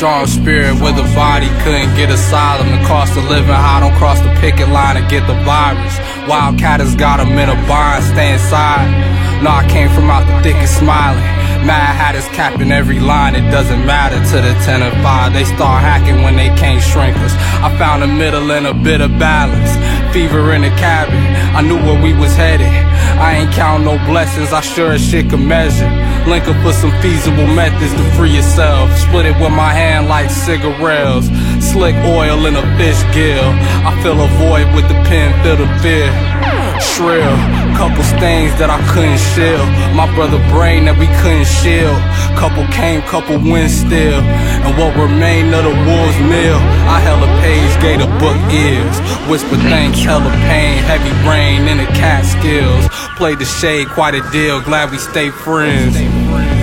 strong spirit where the body couldn't get asylum. The cost of living high, don't cross the picket line and get the virus. Wildcat has got him in a bind, stay inside. No, I came from out the thickest smiling. Mad Hatters capping every line, it doesn't matter to the 10 and 5. They start hacking when they can't shrink us. I found a middle and a bit of balance. Fever in the cabin, I knew where we was headed. I ain't count no blessings, I sure as shit can measure. Link up with some feasible methods to free yourself. Split it with my hand like cigarettes. Slick oil in a fish gill. I fill a void with the pen, fill the fear. Shrill, couple stains that I couldn't shield. My brother brain that we couldn't shield. Couple came, couple went still. And what remained of the wolves meal, I held a page, gave the book ears. Whisper thanks, hella pain, heavy brain in the cat skills. Played the shade quite a deal, glad we stay friends.